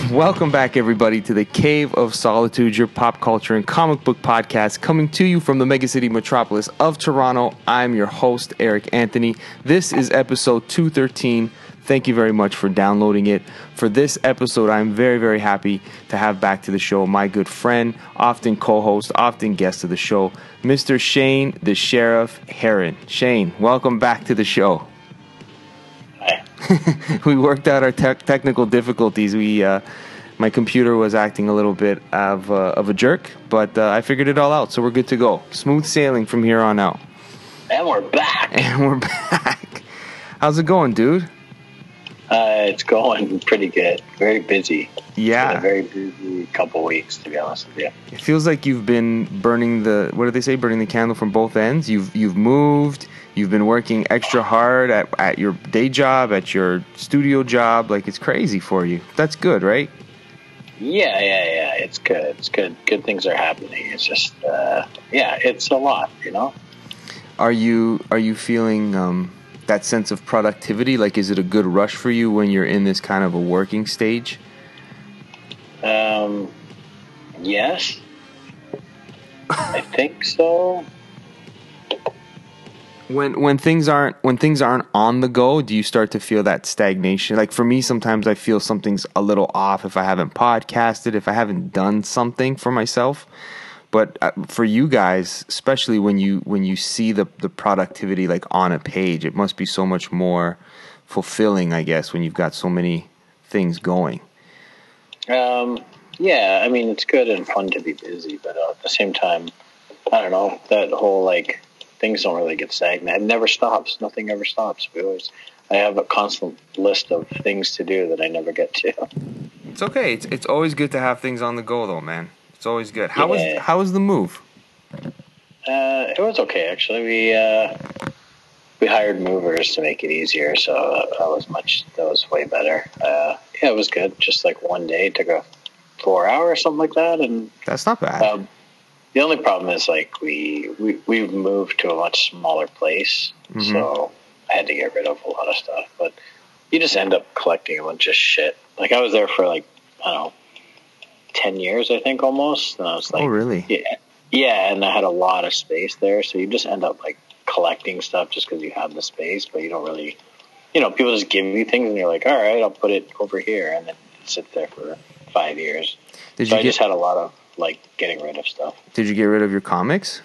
Welcome back, everybody, to the Cave of Solitude, your pop culture and comic book podcast, coming to you from the megacity metropolis of Toronto. I'm your host, Eric Anthony. This is episode 213. Thank you very much for downloading it. For this episode, I'm very, very happy to have back to the show my good friend, often co-host, often guest of the show, Mr. Shane the Sheriff Heron. Shane, welcome back to the show. Hi. We worked out our technical difficulties. My computer was acting a little bit of a jerk, but I figured it all out, so we're good to go. Smooth sailing from here on out. And we're back. How's it going, dude? It's going pretty good. Very busy. Yeah. It's been a very busy couple weeks, to be honest with you. It feels like you've been burning the candle from both ends. You've moved. You've been working extra hard at your day job, at your studio job. Like, it's crazy for you. That's good, right? Yeah. It's good. It's good. Good things are happening. It's just, it's a lot, you know? Are you feeling that sense of productivity? Like, is it a good rush for you when you're in this kind of a working stage? Yes. I think so. When things aren't on the go, do you start to feel that stagnation? Like, for me, sometimes I feel something's a little off if I haven't podcasted, if I haven't done something for myself. But for you guys, especially when you see the productivity like on a page, it must be so much more fulfilling, I guess, when you've got so many things going. Yeah, I mean, it's good and fun to be busy, but at the same time, I don't know, that whole like things don't really get stagnant. It never stops. Nothing ever stops. I have a constant list of things to do that I never get to. It's okay. It's always good to have things on the go, though, man. It's always good. How was the move? It was okay, actually. We hired movers to make it easier, so that was way better. It was good. Just like one day, it took 4 hours, something like that, and that's not bad. The only problem is like we've moved to a much smaller place, so I had to get rid of a lot of stuff. But you just end up collecting a bunch of shit. Like, I was there for like, I don't know, 10 years, I think, almost. And I was like, oh, really? Yeah, and I had a lot of space there, so you just end up like collecting stuff just because you have the space, but you don't really, people just give you things and you're like, all right, I'll put it over here, and then it sits there for 5 years. I just had a lot of like getting rid of stuff. Did you get rid of your comics?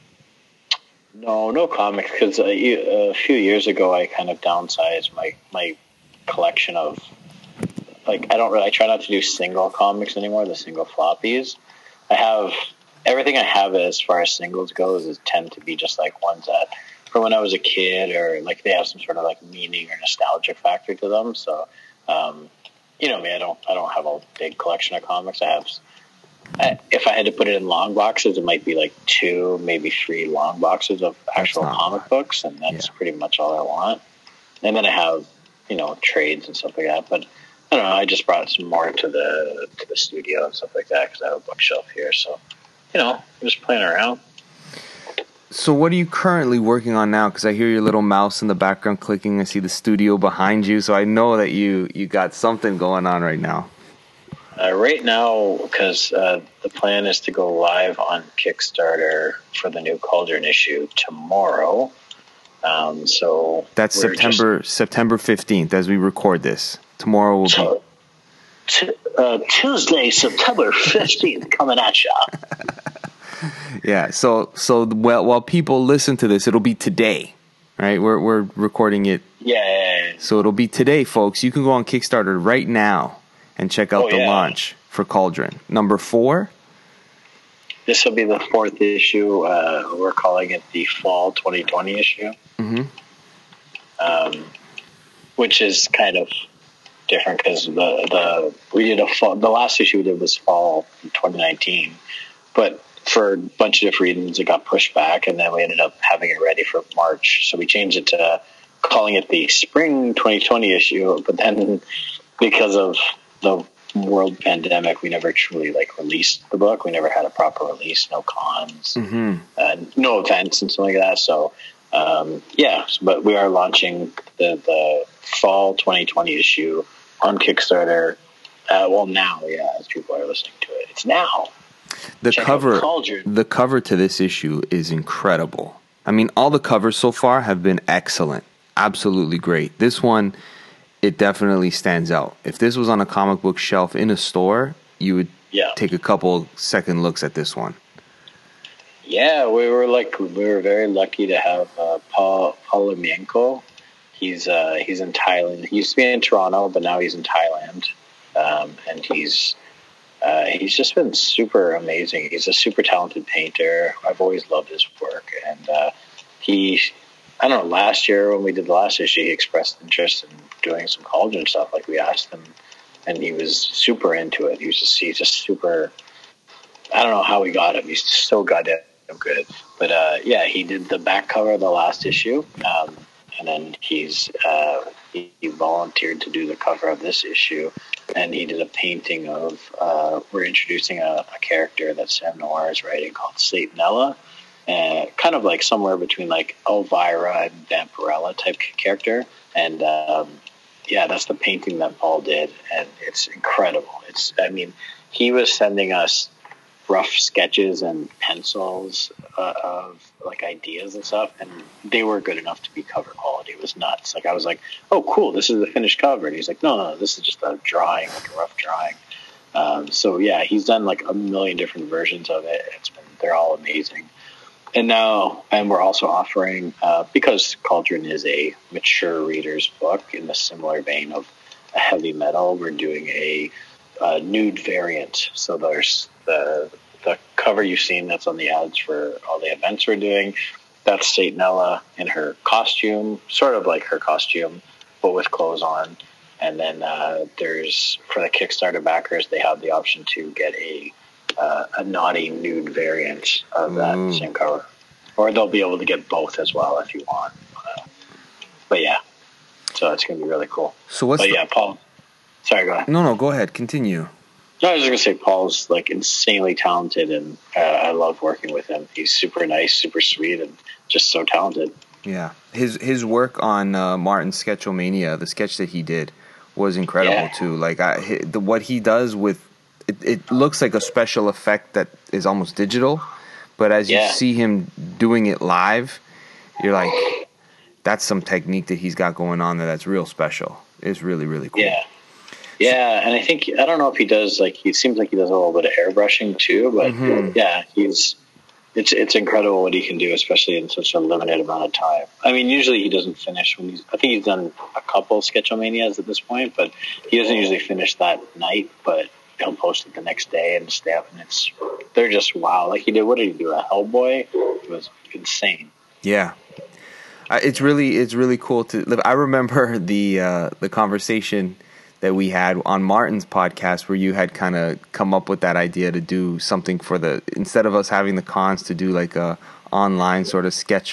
No comics, because a few years ago I kind of downsized my collection of, like, I try not to do single comics anymore, the single floppies. Everything I have as far as singles goes tend to be just like ones that from when I was a kid, or like they have some sort of like meaning or nostalgia factor to them. So, me, I don't have a big collection of comics. If I had to put it in long boxes, it might be like 2, maybe 3 long boxes of actual comic books, and that's pretty much all I want. And then I have, trades and stuff like that. But I don't know, I just brought some more to the studio and stuff like that because I have a bookshelf here. So, I'm just playing around. So what are you currently working on now? Because I hear your little mouse in the background clicking. I see the studio behind you. So I know that you got something going on right now. Right now, because the plan is to go live on Kickstarter for the new Cauldron issue tomorrow. So that's September 15th as we record this. Tomorrow will be Tuesday, September 15th, coming at ya. Yeah. So while people listen to this, it'll be today, right? We're recording it. Yeah. So it'll be today, folks. You can go on Kickstarter right now and check out the launch for Cauldron. Number 4. This will be the 4th issue. We're calling it the Fall 2020 issue. Which is kind of different because the last issue we did was Fall 2019, but for a bunch of different reasons it got pushed back, and then we ended up having it ready for March. So we changed it to calling it the Spring 2020 issue, but then because of the world pandemic, we never truly released the book. We never had a proper release, no cons, no events and something like that. So but we are launching the Fall 2020 issue on Kickstarter Well, now, yeah, as people are listening to it, it's now. The Check out cover, Cauldron. the cover to this issue is incredible. I mean, all the covers so far have been excellent, absolutely great. This one, it definitely stands out. If this was on a comic book shelf in a store, you would take a couple second looks at this one. Yeah, we were very lucky to have Paul Polimienko. He's in Thailand. He used to be in Toronto, but now he's in Thailand, and he's just been super amazing. He's a super talented painter. I've always loved his work, and I don't know, last year when we did the last issue, he expressed interest in doing some Cauldron stuff. Like, we asked him, and he was super into it. He's just super. I don't know how we got him. He's so goddamn good. But he did the back cover of the last issue, and then he volunteered to do the cover of this issue, and he did a painting of. We're introducing a character that Sam Noir is writing called Satanella, kind of like somewhere between like Elvira and Vampirella type character, and that's the painting that Paul did, and it's incredible. He was sending us rough sketches and pencils of like ideas and stuff, and they were good enough to be cover quality. It was nuts. Like, I was like, oh cool, this is the finished cover, and he's like, no, this is just a drawing, like a rough drawing. He's done like a million different versions of it. They're all amazing. And we're also offering, because Cauldron is a mature reader's book in the similar vein of a heavy metal, we're doing a nude variant. So there's the cover you've seen that's on the ads for all the events we're doing. That's Satanella in her costume, sort of like her costume, but with clothes on. And then there's, for the Kickstarter backers, they have the option to get a naughty nude variant of that same cover. Or they'll be able to get both as well if you want. But yeah, so it's going to be really cool. So Paul. Sorry, go ahead. No, go ahead. Continue. No, I was just going to say Paul's like insanely talented, and I love working with him. He's super nice, super sweet, and just so talented. Yeah, his work on Martin's Sketchomania, the sketch that he did, was incredible too. Like, what he does with it looks like a special effect that is almost digital, but as you see him doing it live, you're like, that's some technique that he's got going on there that's real special. It's really, really cool. Yeah, and I don't know if he does, like, he seems like he does a little bit of airbrushing too, but it's incredible what he can do, especially in such a limited amount of time. I mean, usually he doesn't finish I think he's done a couple Sketchomanias at this point, but he doesn't usually finish that night, but he'll post it the next day and stay up, and they're just wow. Like, what did he do? A Hellboy? It was insane. Yeah. It's really cool to. I remember the conversation that we had on Martin's podcast, where you had kind of come up with that idea to do something for instead of us having the cons, to do like a online sort of sketch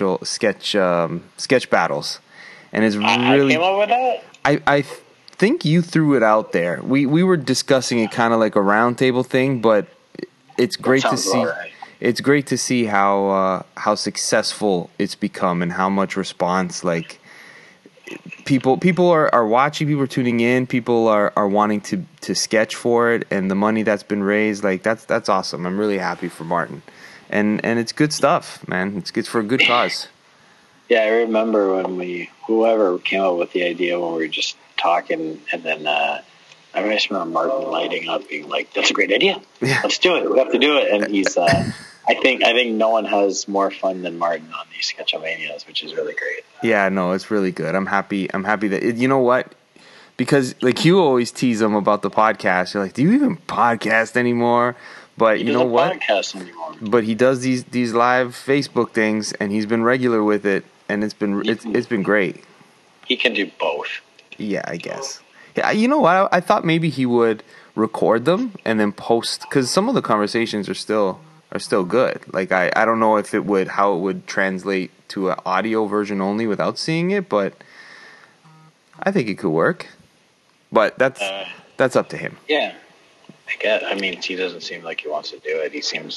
battles, and it's really. I came up with that. I think you threw it out there. We were discussing it kind of like a roundtable thing, but it's great to see. Right. It's great to see how successful it's become and how much response, like, people are watching, people are tuning in, people are wanting to sketch for it, and the money that's been raised, like, that's awesome. I'm really happy for Martin, and it's good stuff, man. It's good for a good cause. Yeah, I remember when whoever came up with the idea, when we were just talking, and then I remember Martin lighting up, being like, "That's a great idea. Let's do it. We have to do it." And he's I think no one has more fun than Martin on these Sketchomanias, which is really great. Yeah, no, it's really good. I'm happy that you know what? Because, like, you always tease him about the podcast. You're like, "Do you even podcast anymore?" But you know what? Podcast anymore. But he does these live Facebook things, and he's been regular with it, and it's been great. He can do both. Yeah, I guess. Yeah, you know what? I thought maybe he would record them and then post, because some of the conversations are still good. Like, I don't know how it would translate to an audio version only without seeing it, but I think it could work. But that's up to him. Yeah. I mean, he doesn't seem like he wants to do it.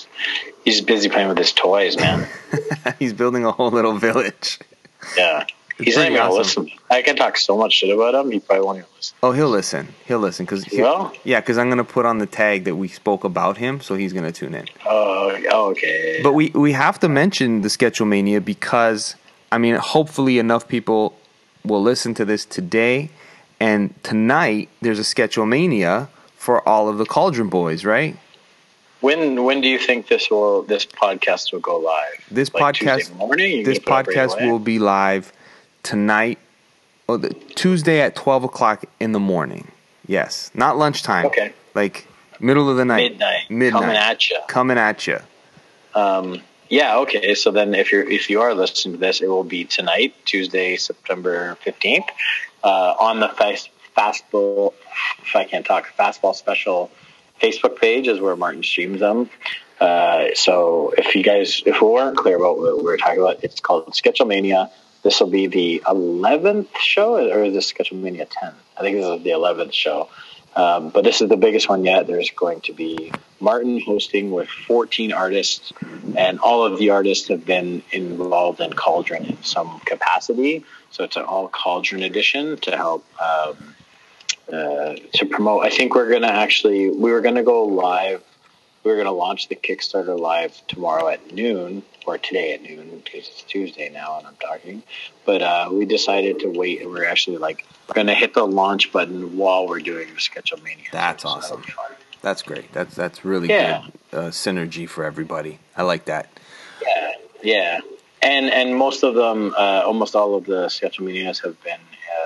He's busy playing with his toys, man. He's building a whole little village. Yeah. He's not even going to listen. I can talk so much shit about him, he probably won't even listen. Oh, he'll listen. He'll listen. Because I'm going to put on the tag that we spoke about him, so he's going to tune in. Oh, okay. But we have to mention the Sketchelmania because, I mean, hopefully enough people will listen to this today. And tonight, there's a Sketchelmania for all of the Cauldron Boys, right? When do you think this podcast will go live? This podcast Tuesday morning? This podcast will be live tonight, Tuesday at 12 o'clock in the morning. Yes, not lunchtime. Okay, like middle of the night, midnight, coming at you. Yeah. Okay. So then, if you are listening to this, it will be tonight, Tuesday, September 15th, on the Fastball. If I can't talk, Fastball Special Facebook page is where Martin streams them. So if we weren't clear about what we were talking about, it's called Sketchelmania. This will be the 11th show, or is this Sketchelmania 10? I think this is the 11th show. But this is the biggest one yet. There's going to be Martin hosting with 14 artists, and all of the artists have been involved in Cauldron in some capacity. So it's an all Cauldron edition to help to promote. I think we were going to go live. We were going to launch the Kickstarter live tomorrow at noon, or today at noon, because it's Tuesday now and I'm talking. But we decided to wait, and we're actually going to hit the launch button while we're doing the Sketchelmania. That's awesome. That's great. That's really good synergy for everybody. I like that. Yeah. And most of them, almost all of the Sketchelmanias have been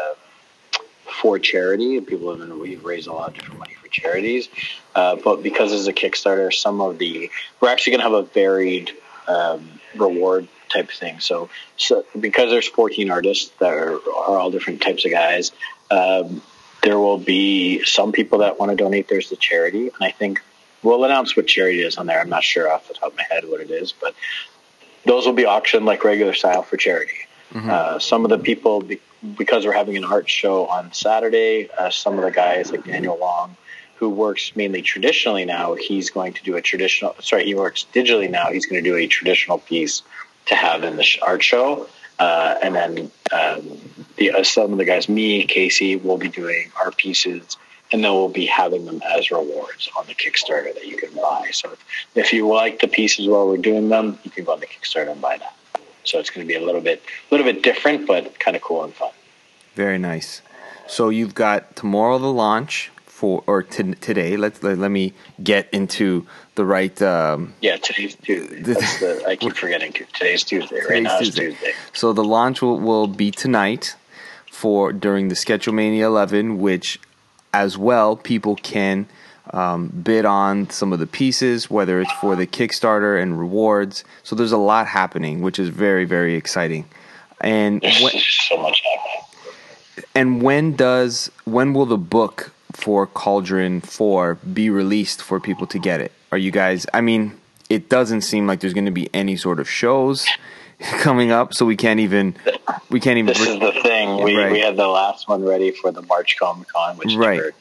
for charity. We've raised a lot of different money for charities. But because it's a Kickstarter, we're actually going to have a varied reward type thing. So because there's 14 artists that are all different types of guys, there will be some people that want to donate theirs to charity. And I think we'll announce what charity is on there. I'm not sure off the top of my head what it is, but those will be auctioned like regular style for charity. Mm-hmm. Some of the people, because we're having an art show on Saturday, some of the guys like Daniel Long, who works mainly traditionally now, he works digitally now. He's going to do a traditional piece to have in the art show. And then some of the guys, me, Casey, will be doing our pieces, and then we'll be having them as rewards on the Kickstarter that you can buy. So if you like the pieces while we're doing them, you can go on the Kickstarter and buy that. So it's going to be a little bit different, but kind of cool and fun. Very nice. So you've got tomorrow the launch today. Let me get into the right. Today's Tuesday. I keep forgetting. Today's Tuesday. Right now it's Tuesday. So the launch will be tonight during the Sketchelmania 11, which as well people can bid on some of the pieces, whether it's for the Kickstarter and rewards. So there's a lot happening, which is very, very exciting. And there's so much happening. And when will the book for Cauldron 4 be released for people to get it? Are you guys, I mean, it doesn't seem like there's going to be any sort of shows coming up, so we can't even. This is the thing. We had the last one ready for the March Comic-Con, which never.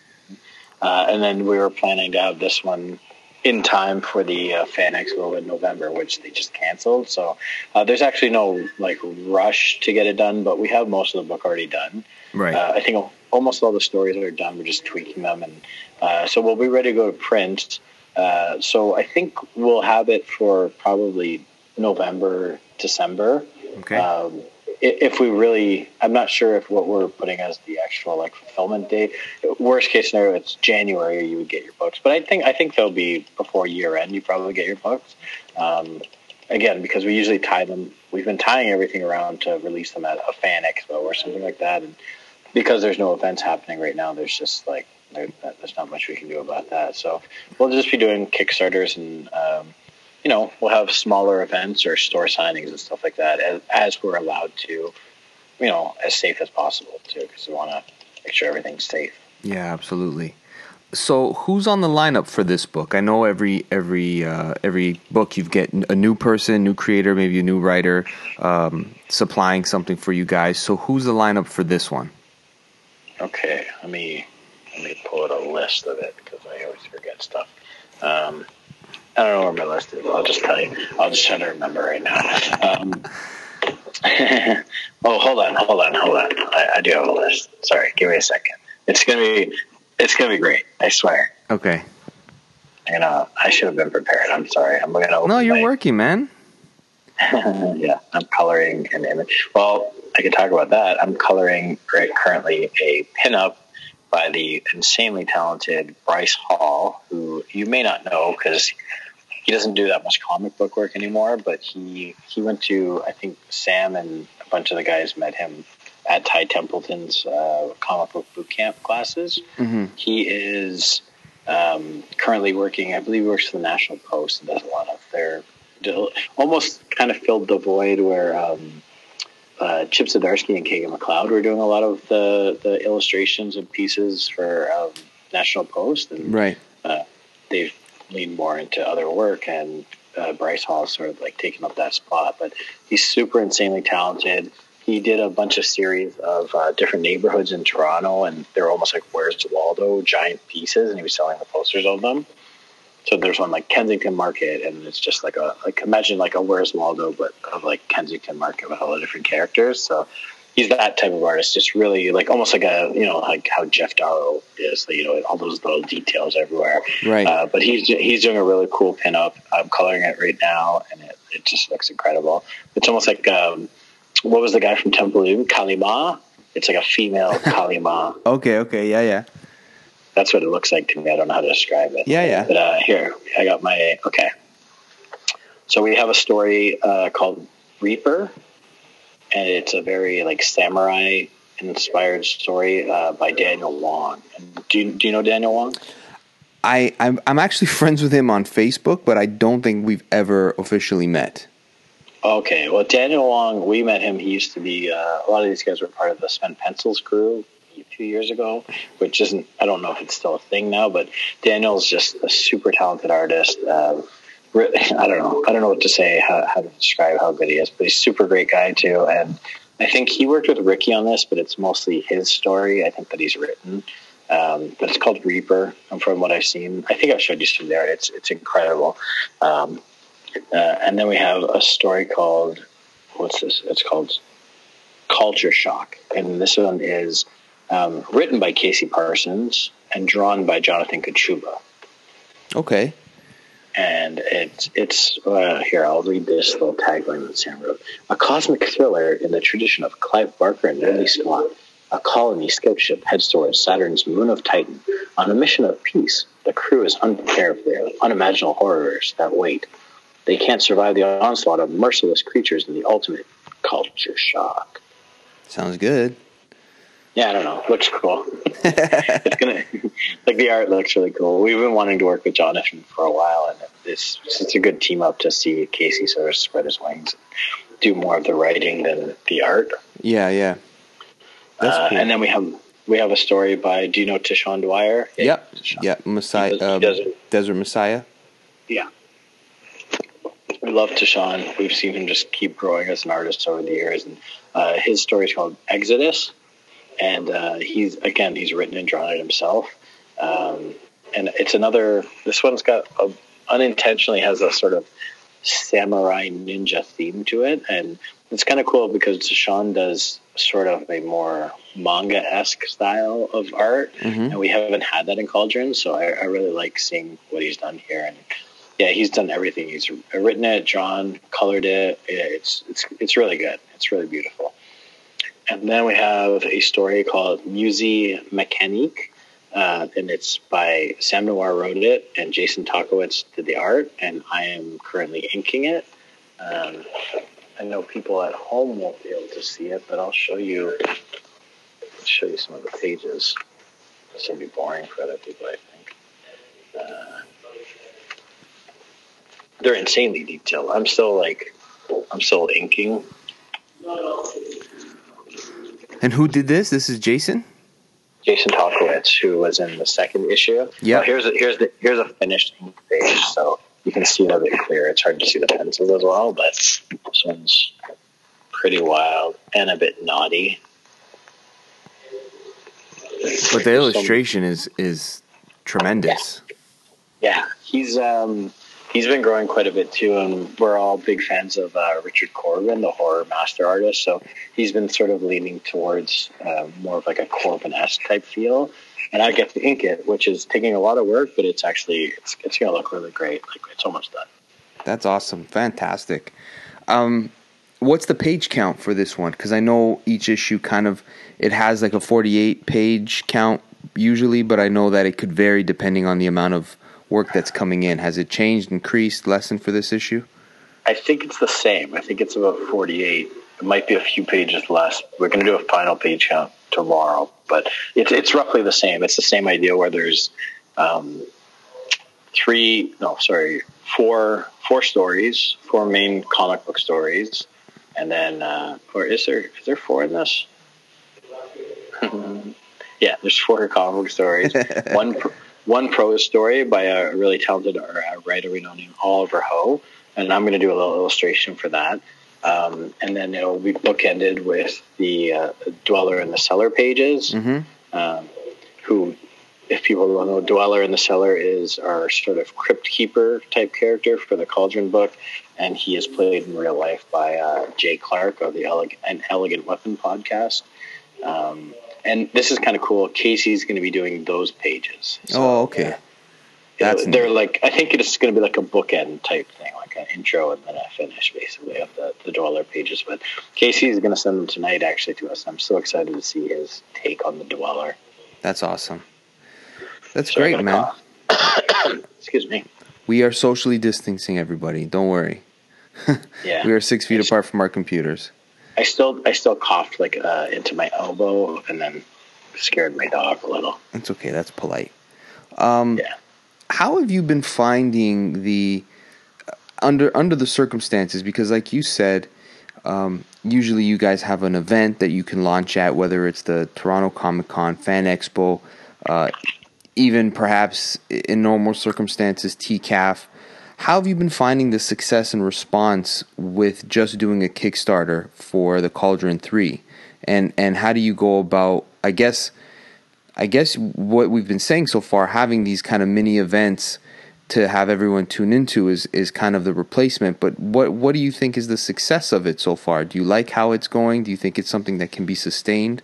And then we were planning to have this one in time for the Fan Expo in November, which they just canceled. So there's actually no rush to get it done, but we have most of the book already done. Right. I think almost all the stories are done. We're just tweaking them, and so we'll be ready to go to print. So I think we'll have it for probably November, December. Okay. If we really, I'm not sure if what we're putting as the actual fulfillment date. Worst case scenario, it's January. You would get your books, but I think they'll be before year end. You probably get your books. Again, because we usually tie them. We've been tying everything around to release them at a Fan Expo or something like that, and because there's no events happening right now, there's just there's not much we can do about that. So we'll just be doing Kickstarters and. We'll have smaller events or store signings and stuff like that as we're allowed to, as safe as possible too, because we want to make sure everything's safe. Yeah, absolutely. So who's on the lineup for this book? I know every book you get a new person, new creator, maybe a new writer supplying something for you guys. So who's the lineup for this one? Okay, let me pull out a list of it because I always forget stuff. I don't know where my list is. I'll just tell you. I'll just try to remember right now. Oh, hold on. I do have a list. Sorry, give me a second. It's gonna be great. I swear. Okay. I should have been prepared. I'm sorry. I'm gonna open No, you're working, man. Yeah, I'm coloring an image. Well, I can talk about that. I'm coloring currently a pinup by the insanely talented Bryce Hall, who you may not know because he doesn't do that much comic book work anymore, but he went to, I think Sam and a bunch of the guys met him at Ty Templeton's comic book boot camp classes. Mm-hmm. He is currently working, I believe he works for the National Post and does a lot of their, almost kind of filled the void where Chip Zdarsky and Kagan McLeod were doing a lot of the illustrations and pieces for National Post. And right. They've leaned more into other work, and Bryce Hall sort of like taken up that spot. But he's super insanely talented. He did a bunch of series of different neighborhoods in Toronto, and they're almost like Where's Waldo giant pieces, and he was selling the posters of them. So there's one like Kensington Market, and it's just like imagine like a Where's Waldo, but of like Kensington Market with all the different characters. So he's that type of artist, just really like almost like like how Jeff Darrow is, all those little details everywhere. Right. But he's doing a really cool pinup. I'm coloring it right now, and it just looks incredible. It's almost like what was the guy from Temple of Kalima? It's like a female Kalima. Okay, yeah. That's what it looks like to me. I don't know how to describe it. Yeah. But here, I got my... Okay. So we have a story called Reaper, and it's a very like samurai-inspired story by Daniel Wong. Do you know Daniel Wong? I'm actually friends with him on Facebook, but I don't think we've ever officially met. Okay. Well, Daniel Wong, we met him. He used to be... a lot of these guys were part of the Spent Pencils crew a few years ago, which isn't, I don't know if it's still a thing now, but Daniel's just a super talented artist. I don't know what to say, how to describe how good he is, but he's a super great guy too. And I think he worked with Ricky on this, but it's mostly his story, I think, that he's written. But it's called Reaper, and from what I've seen, I think I've showed you some there. It's incredible. And then we have a story called, what's this? It's called Culture Shock, and this one is written by Casey Parsons and drawn by Jonathan Kachuba. Okay. And it's here, I'll read this little tagline that Sam wrote. A cosmic thriller in the tradition of Clive Barker and Ridley Scott. A colony scout ship heads towards Saturn's moon of Titan. On a mission of peace, the crew is unprepared for the unimaginable horrors that wait. They can't survive the onslaught of merciless creatures in the ultimate culture shock. Sounds good. Yeah, I don't know. Looks cool. It's gonna like the art looks really cool. We've been wanting to work with Jonathan for a while, and it's a good team up to see Casey sort of spread his wings and do more of the writing than the art. Yeah. That's cool. And then we have a story by, do you know Tishon Dwyer? Yep. Messiah. Desert Messiah. Yeah. We love Tishon. We've seen him just keep growing as an artist over the years, and his story is called Exodus. And he's written and drawn it himself. And it's this one's got unintentionally has a sort of samurai ninja theme to it. And it's kind of cool because Sean does sort of a more manga-esque style of art. Mm-hmm. And we haven't had that in Cauldron. So I really like seeing what he's done here. And yeah, he's done everything. He's written it, drawn, colored it. It's really good. It's really beautiful. And then we have a story called Musée Mécanique, and it's by Sam Noir wrote it, and Jason Tokowitz did the art, and I am currently inking it. I know people at home won't be able to see it, but I'll show you some of the pages. This will be boring for other people, I think. They're insanely detailed. I'm still inking. And who did this? This is Jason? Jason Tokowitz, who was in the second issue. Yeah. Well, here's a finished ink page, so you can see it a bit clearer. It's hard to see the pencils as well, but this one's pretty wild and a bit naughty. But the illustration is tremendous. Yeah. He's he's been growing quite a bit too, and we're all big fans of Richard Corbin, the horror master artist. So he's been sort of leaning towards more of like a Corbin-esque type feel. And I get to ink it, which is taking a lot of work, but it's going to look really great. Like, it's almost done. That's awesome. Fantastic. What's the page count for this one? Because I know each issue it has like a 48 page count usually, but I know that it could vary depending on the amount of work that's coming in. Has it changed, increased, lessened for this issue? I think it's the same. I think it's about 48. It might be a few pages less. We're going to do a final page count tomorrow, but it's roughly the same. It's the same idea where there's four stories, four main comic book stories, and then or is there four in this? Yeah, there's four comic book stories. One prose story by a really talented writer we know named Oliver Ho, and I'm going to do a little illustration for that. And then it'll be bookended with the Dweller in the Cellar pages, who, if people don't know, Dweller in the Cellar is our sort of crypt keeper type character for the Cauldron book, and he is played in real life by Jay Clark of the Elegant Weapon podcast. And this is kind of cool. Casey's going to be doing those pages. So, okay. Yeah. They're like, I think it's going to be like a bookend type thing, like an intro and then a finish, basically, of the Dweller pages. But Casey is going to send them tonight, actually, to us. I'm so excited to see his take on the Dweller. That's awesome. That's great, man. Excuse me. We are socially distancing, everybody. Don't worry. Yeah. We are 6 feet apart from our computers. I still coughed like into my elbow and then scared my dog a little. That's okay. That's polite. Yeah. How have you been finding the under the circumstances? Because, like you said, usually you guys have an event that you can launch at, whether it's the Toronto Comic Con, Fan Expo, even perhaps in normal circumstances, TCAF. How have you been finding the success and response with just doing a Kickstarter for the Cauldron 3? And how do you go about, I guess what we've been saying so far, having these kind of mini events to have everyone tune into is kind of the replacement. But what do you think is the success of it so far? Do you like how it's going? Do you think it's something that can be sustained?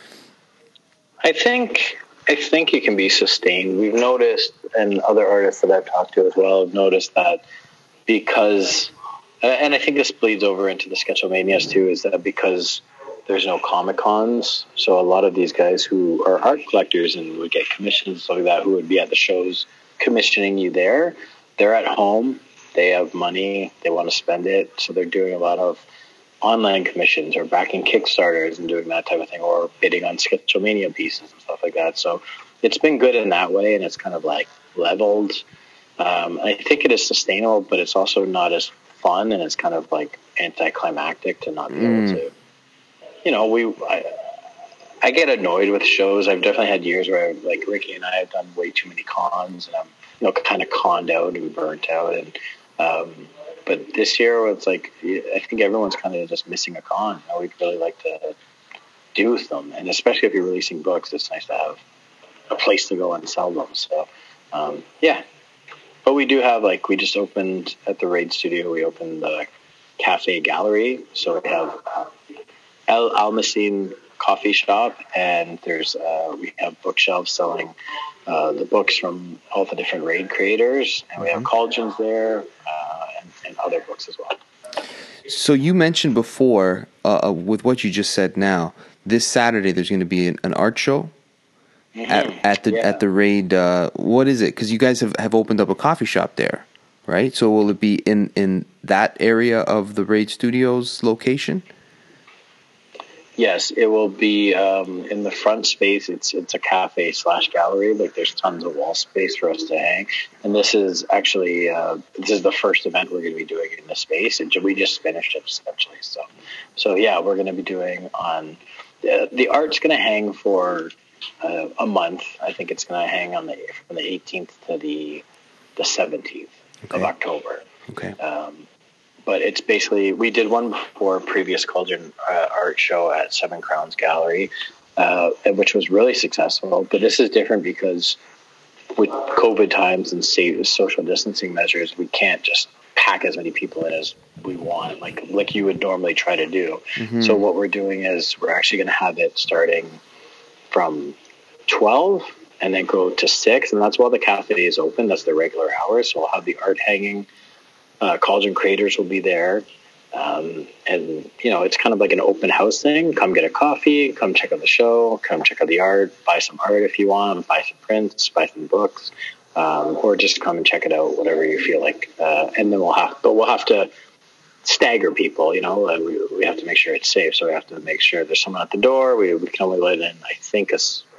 I think it can be sustained. We've noticed, and other artists that I've talked to as well have noticed that because, and I think this bleeds over into the Sketchelmanias too, is that because there's no Comic Cons, so a lot of these guys who are art collectors and would get commissions like that, who would be at the shows commissioning you there, they're at home, they have money, they want to spend it, so they're doing a lot of online commissions or backing Kickstarters and doing that type of thing, or bidding on Sketchelmania pieces and stuff like that. So it's been good in that way, and it's kind of like leveled. I think it is sustainable, but it's also not as fun, and it's kind of like anticlimactic to not be able to. You know, I get annoyed with shows. I've definitely had years where, like, Ricky and I have done way too many cons, and I'm, kind of conned out and burnt out. And but this year, it's like I think everyone's kind of just missing a con. We'd really like to do with them, and especially if you're releasing books, it's nice to have a place to go and sell them. So, yeah. But we do have, like, we just opened at the Raid Studio. We opened the Cafe Gallery, so we have El Almacene coffee shop, and there's we have bookshelves selling the books from all the different Raid creators, and we have Cauldrons there, and other books as well. So you mentioned before, with what you just said now, this Saturday there's going to be an art show at the Raid. What is it? Because you guys have opened up a coffee shop there, right? So will it be in that area of the Raid Studios location? Yes, it will be in the front space. It's a cafe / gallery. Like, there's tons of wall space for us to hang. And this is actually this is the first event we're going to be doing in the space, and we just finished it essentially. So yeah, we're going to be doing on the art's going to hang for a month. I think it's going to hang on from the 18th to the 17th of October. Okay. But it's basically, we did one before, previous Cauldron art show at Seven Crowns Gallery, which was really successful. But this is different because with COVID times and social distancing measures, we can't just pack as many people in as we want, like you would normally try to do. Mm-hmm. So what we're doing is we're actually going to have it starting from 12 and then go to 6, and that's while the cafe is open. That's the regular hours. So we'll have the art hanging. Cauldron creators will be there. And, it's kind of like an open house thing. Come get a coffee, come check out the show, come check out the art, buy some art if you want, buy some prints, buy some books, or just come and check it out, whatever you feel like. And then we'll have to stagger people, we have to make sure it's safe. So we have to make sure there's someone at the door. We can only let in, I think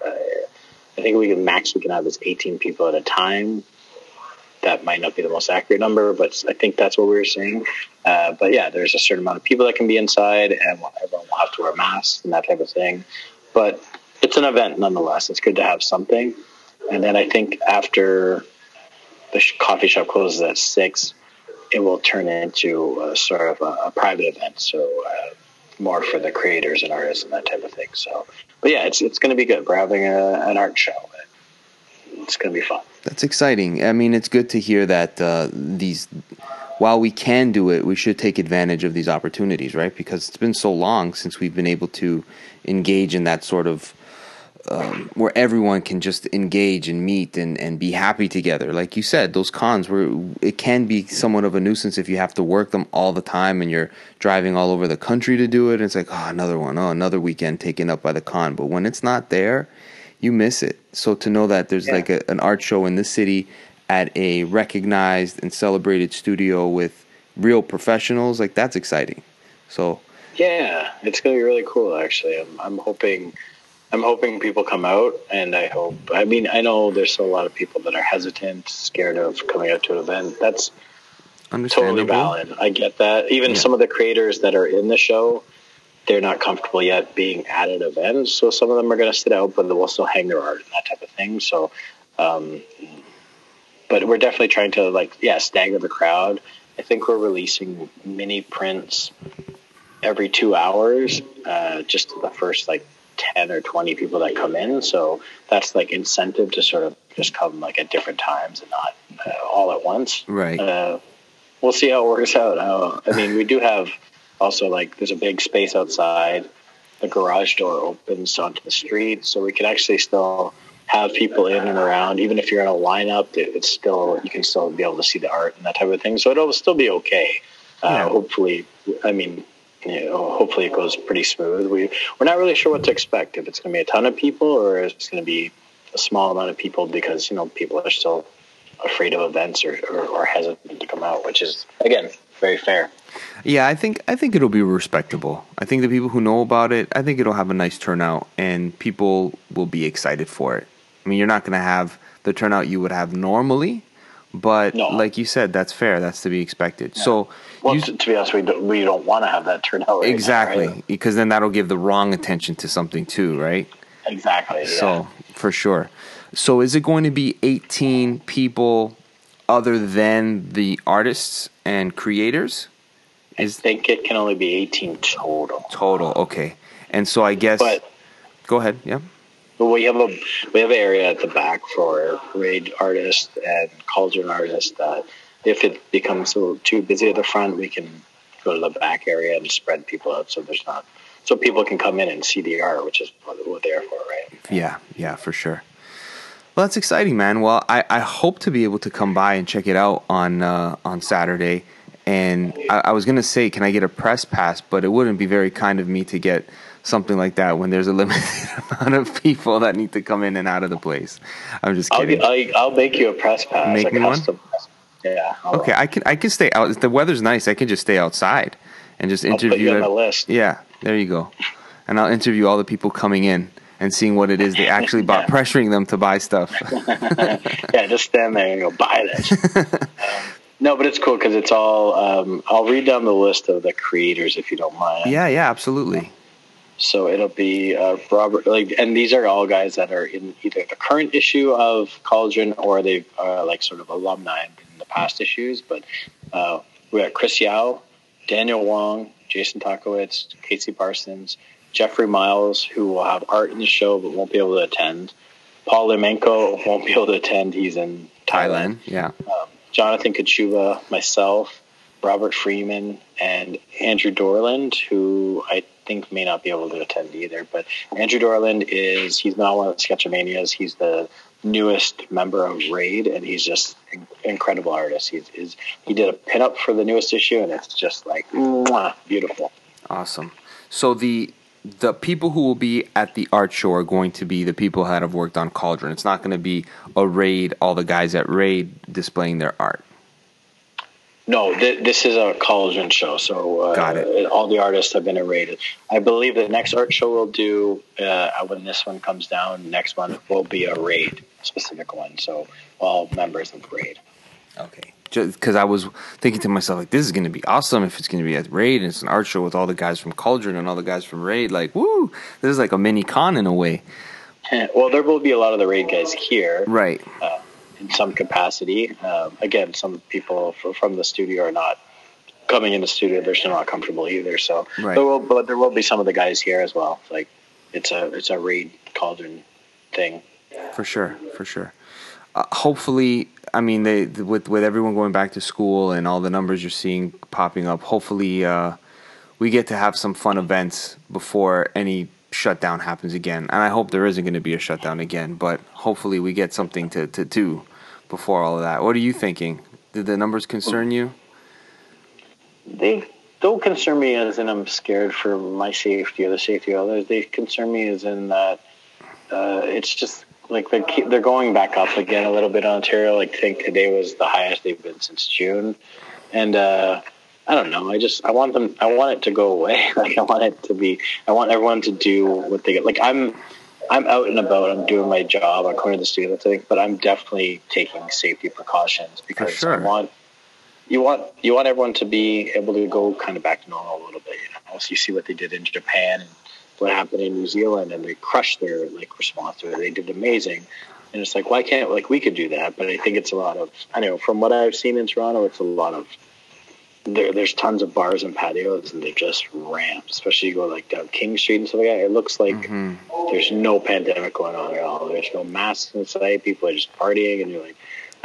we can have is 18 people at a time. That might not be the most accurate number, but I think that's what we were saying. But yeah, there's a certain amount of people that can be inside, and everyone will have to wear masks and that type of thing. But it's an event nonetheless. It's good to have something. And then I think after the coffee shop closes at 6, it will turn into sort of a private event. So more for the creators and artists and that type of thing. So, but yeah, it's going to be good. We're having an art show. It's going to be fun. That's exciting. I mean, it's good to hear that while we can do it, we should take advantage of these opportunities, right? Because it's been so long since we've been able to engage in that sort of where everyone can just engage and meet and be happy together. Like you said, those cons, it can be somewhat of a nuisance if you have to work them all the time and you're driving all over the country to do it. And it's like, another one, another weekend taken up by the con. But when it's not there, you miss it. So to know that there's like an art show in this city at a recognized and celebrated studio with real professionals, like that's exciting. So yeah, it's going to be really cool. Actually, I'm hoping people come out, and I know there's still a lot of people that are hesitant, scared of coming out to an event. That's totally valid. I get that. Even some of the creators that are in the show, they're not comfortable yet being at an event. So some of them are going to sit out, but they'll still hang their art and that type of thing. So, but we're definitely trying to stagger the crowd. I think we're releasing mini prints every 2 hours, just to the first 10 or 20 people that come in. So that's incentive to sort of just come at different times and not all at once. Right. We'll see how it works out. We do have also there's a big space outside. The garage door opens onto the street, so we can actually still have people in and around. Even if you're in a lineup, you can still be able to see the art and that type of thing. So it'll still be okay. Hopefully, hopefully it goes pretty smooth. We're not really sure what to expect, if it's going to be a ton of people or if it's going to be a small amount of people, because people are still afraid of events or hesitant to come out, which is, again, very fair. Yeah, I think it'll be respectable. I think the people who know about it, I think it'll have a nice turnout, and people will be excited for it. I mean, you're not going to have the turnout you would have normally, but like you said, that's fair. That's to be expected. Yeah. So, to be honest, we don't want to have that turnout right exactly, now, right? Because then that'll give the wrong attention to something too, right? Exactly. Yeah. So for sure. So is it going to be 18 people other than the artists and creators? I think it can only be 18 total. Total, okay. And so I guess... But, go ahead, yeah. But we have an area at the back for raid artists and cauldron artists that if it becomes too busy at the front, we can go to the back area and spread people out so people can come in and see the art, which is what they're for, right? Yeah, for sure. Well, that's exciting, man. Well, I hope to be able to come by and check it out on Saturday. And I was going to say, can I get a press pass? But it wouldn't be very kind of me to get something like that when there's a limited amount of people that need to come in and out of the place. I'm just kidding. I'll make you a press pass. Make me one? Yeah. Okay, I can stay out. If the weather's nice, I can just stay outside and just interview. I'll put you on the list. Yeah, there you go. And I'll interview all the people coming in and seeing what it is they actually bought, pressuring them to buy stuff. Yeah, just stand there and go, buy this. No, but it's cool because it's all, I'll read down the list of the creators if you don't mind. Yeah, absolutely. So it'll be Robert, and these are all guys that are in either the current issue of Cauldron or they've sort of alumni in the past issues. But we got Chris Yao, Daniel Wong, Jason Takowitz, Casey Parsons, Jeffrey Miles, who will have art in the show but won't be able to attend. Paul Lemenko won't be able to attend. He's in Thailand. Yeah. Jonathan Kachuba, myself, Robert Freeman, and Andrew Dorland, who I think may not be able to attend either. But Andrew Dorland he's not one of the Sketchamanias. He's the newest member of Raid, and he's just an incredible artist. He did a pinup for the newest issue, and it's just like mwah, beautiful. Awesome. So the people who will be at the art show are going to be the people that have worked on Cauldron. It's not going to be a Raid, all the guys at Raid displaying their art. No, this is a Cauldron show, so Got it. All the artists have been rated. I believe the next art show we'll do, when this one comes down, next one will be a Raid specific one, so all members of Raid. Okay. Just because I was thinking to myself, like, this is going to be awesome if it's going to be at Raid, and it's an art show with all the guys from Cauldron and all the guys from Raid. Like, woo! This is like a mini con in a way. Well, there will be a lot of the Raid guys here. Right. In some capacity. Again, some people from the studio are not coming in the studio. They're still not comfortable either. So right. there will be some of the guys here as well. Like it's a Raid Cauldron thing. For sure. Hopefully, I mean, with everyone going back to school and all the numbers you're seeing popping up, hopefully we get to have some fun events before any shutdown happens again. And I hope there isn't going to be a shutdown again, but hopefully we get something to do before all of that. What are you thinking? Did the numbers concern you? They don't concern me as in I'm scared for my safety or the safety of others. They concern me as in that it's just like they're going back up again a little bit in Ontario. Like I think today was the highest they've been since June. And I don't know. I want it to go away. Like I want everyone to do what they get. Like I'm out and about. I'm doing my job according to the studio thing, but I'm definitely taking safety precautions because sure. you want everyone to be able to go kind of back to normal a little bit. So you see what they did in Japan and what happened in New Zealand, and they crushed their response to it. They did amazing, and it's like why can't we could do that? But I think it's a lot of from what I've seen in Toronto, it's a lot of. There's tons of bars and patios, and they're just rammed. Especially you go down King Street and stuff like that. It looks like there's no pandemic going on at all. There's no masks inside. People are just partying, and you're like,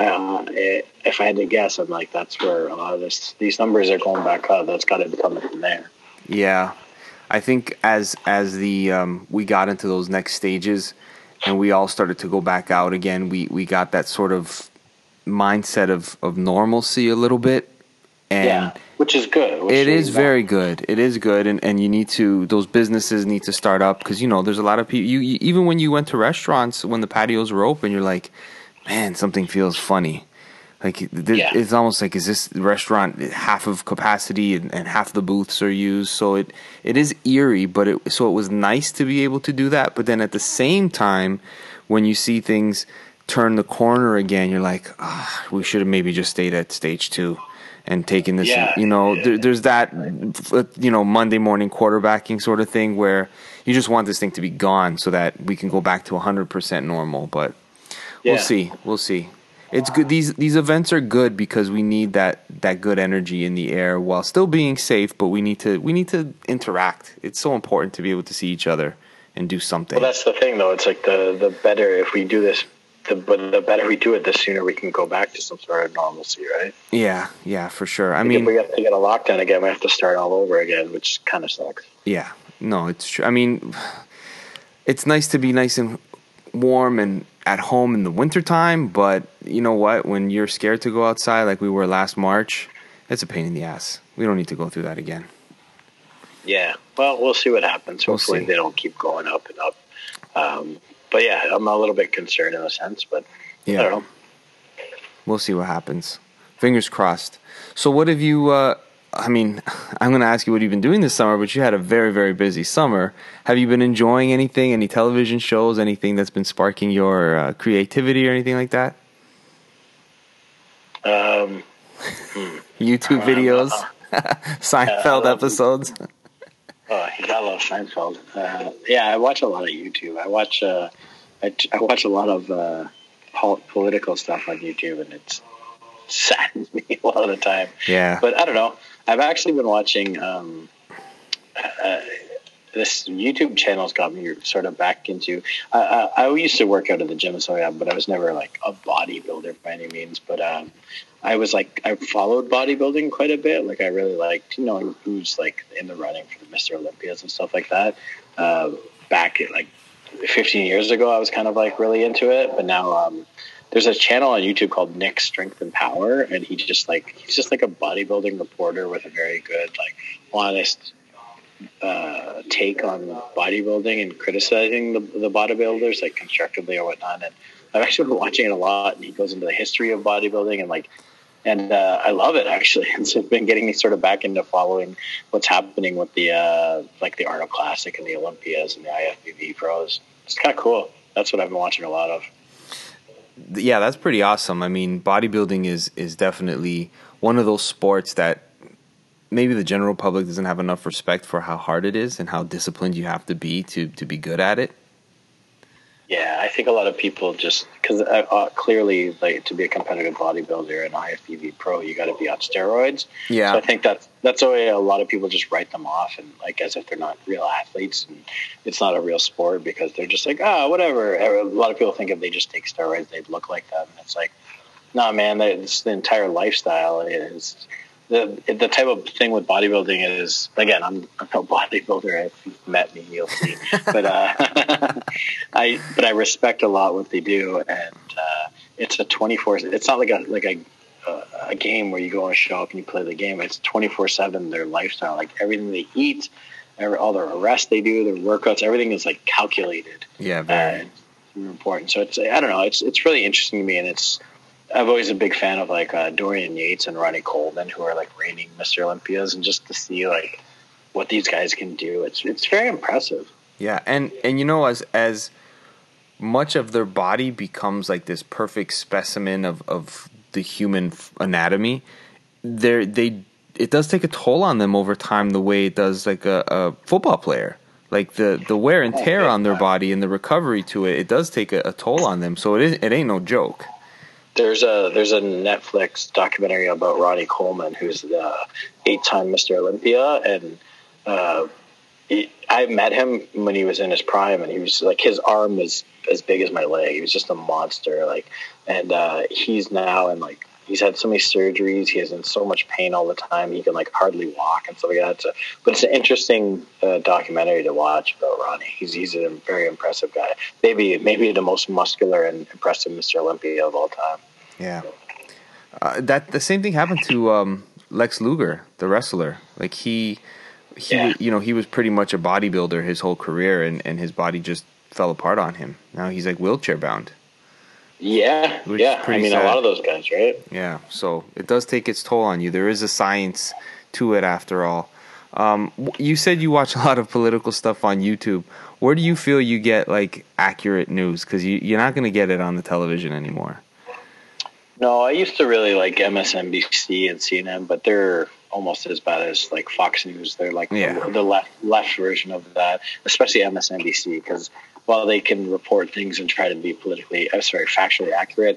if I had to guess, I'm like, that's where a lot of these numbers are going back up. That's got to be coming from there. Yeah, I think as the we got into those next stages, and we all started to go back out again, we got that sort of mindset of normalcy a little bit. And yeah, which is good. It is very good. It is good, and you need to. Those businesses need to start up because there's a lot of people. You even when you went to restaurants when the patios were open, you're like, man, something feels funny. Like it's almost like is this restaurant half of capacity and half the booths are used. So it is eerie, but it was nice to be able to do that. But then at the same time, when you see things turn the corner again, you're like, we should have maybe just stayed at stage 2. And taking this, there's that, Monday morning quarterbacking sort of thing where you just want this thing to be gone so that we can go back to 100% normal. But we'll see. It's good. These events are good because we need that good energy in the air while still being safe. But we need to interact. It's so important to be able to see each other and do something. Well, that's the thing, though. It's like the better if we do this. The better we do it, the sooner we can go back to some sort of normalcy, right? Yeah, for sure. I if mean, we have to get a lockdown again, we have to start all over again, which kind of sucks. Yeah, no, it's true. I mean, it's nice to be nice and warm and at home in the wintertime, but you know what? When you're scared to go outside like we were last March, it's a pain in the ass. We don't need to go through that again. Yeah, well, we'll see what happens. Hopefully they don't keep going up and up. But yeah, I'm a little bit concerned in a sense, but I don't know. We'll see what happens. Fingers crossed. So what have you, I'm going to ask you what you've been doing this summer, but you had a very, very busy summer. Have you been enjoying anything, any television shows, anything that's been sparking your creativity or anything like that? YouTube videos? Seinfeld episodes? Oh, I love Seinfeld. I watch a lot of YouTube. I watch a lot of political stuff on YouTube, and it saddens me a lot of the time. Yeah. But I don't know. I've actually been watching this YouTube channel's got me sort of back into. I used to work out at the gym, so yeah, but I was never like a bodybuilder by any means. But I was like, I followed bodybuilding quite a bit. Like I really liked knowing who's like in the running for the Mr. Olympias and stuff like that. Back at like 15 years ago, I was kind of like really into it, but now there's a channel on YouTube called Nick Strength and Power, and he's just like a bodybuilding reporter with a very good, like, honest take on bodybuilding and criticizing the bodybuilders like constructively or whatnot. And I've actually been watching it a lot, and he goes into the history of bodybuilding and I love it actually. It's been getting me sort of back into following what's happening with the like the Arnold Classic and the Olympias and the IFBB pros. It's kind of cool. That's what I've been watching a lot of. Yeah, that's pretty awesome. I mean, bodybuilding is definitely one of those sports that maybe the general public doesn't have enough respect for how hard it is and how disciplined you have to be be good at it. Yeah, I think a lot of people just because clearly, like, to be a competitive bodybuilder and IFBB pro, you got to be on steroids. Yeah, so I think that's the way a lot of people just write them off and like as if they're not real athletes and it's not a real sport because they're just like whatever. A lot of people think if they just take steroids, they'd look like that, and it's like, nah, man, it's the entire lifestyle is. The type of thing with bodybuilding is, again, I'm no bodybuilder. If you've met me, you'll see. But I respect a lot what they do, and it's a 24. It's not like a game where you go and show up and you play the game. It's 24/7 their lifestyle, like everything they eat, all their arrests they do, their workouts, everything is like calculated. Yeah, very important. So it's I don't know. It's really interesting to me, and I'm always a big fan of like Dorian Yates and Ronnie Coleman, who are like reigning Mr. Olympias, and just to see like what these guys can do, it's very impressive. Yeah, and as much of their body becomes like this perfect specimen of the human anatomy, it does take a toll on them over time, the way it does like a football player. Like the wear and tear on their body and the recovery to it does take a toll on them. So it ain't no joke. There's a Netflix documentary about Ronnie Coleman, who's the 8-time Mr. Olympia, and I met him when he was in his prime, and he was like, his arm was as big as my leg. He was just a monster, like, and he's now in like, he's had so many surgeries. He is in so much pain all the time. He can like hardly walk and stuff like that. So, but it's an interesting documentary to watch about Ronnie. He's a very impressive guy. Maybe the most muscular and impressive Mr. Olympia of all time. Yeah. The same thing happened to Lex Luger, the wrestler. Like he was pretty much a bodybuilder his whole career, and his body just fell apart on him. Now he's like wheelchair bound. Yeah. I mean, sad. A lot of those guys, right? Yeah. So it does take its toll on you. There is a science to it after all. You said you watch a lot of political stuff on YouTube. Where do you feel you get like accurate news? Because you're not going to get it on the television anymore. No, I used to really like MSNBC and CNN, but they're almost as bad as like Fox News. They're like the left version of that, especially MSNBC, because while they can report things and try to be factually accurate,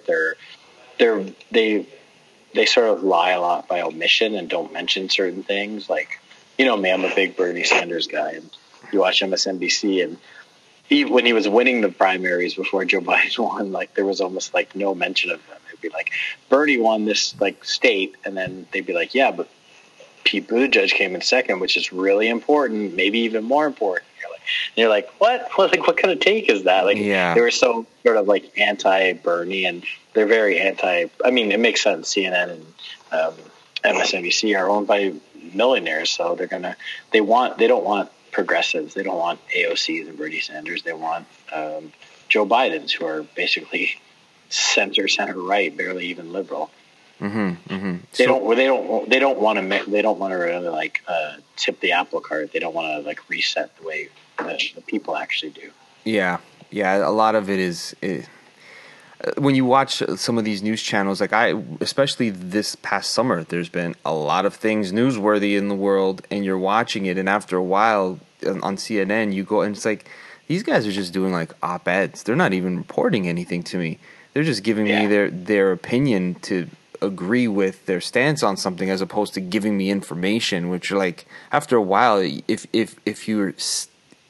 they sort of lie a lot by omission and don't mention certain things. Like, me, I'm a big Bernie Sanders guy, and you watch MSNBC, and when he was winning the primaries before Joe Biden won, like there was almost like no mention of them. It'd be like Bernie won this like state, and then they'd be like, yeah, but Pete Buttigieg came in second, which is really important, maybe even more important. You're like, what? What kind of take is that? Like, They were so sort of like anti-Bernie, and they're very anti. I mean, it makes sense. CNN and MSNBC are owned by millionaires, so they don't want progressives. They don't want AOCs and Bernie Sanders. They want Joe Bidens, who are basically center right, barely even liberal. Mm-hmm, mm-hmm. They don't want to really like tip the apple cart. They don't want to like reset the way the people actually do. Yeah. A lot of it is when you watch some of these news channels, like especially this past summer, there's been a lot of things newsworthy in the world, and you're watching it, and after a while on CNN, you go and it's like these guys are just doing like op-eds. They're not even reporting anything to me. They're just giving me their opinion to agree with their stance on something, as opposed to giving me information, which like after a while, if you're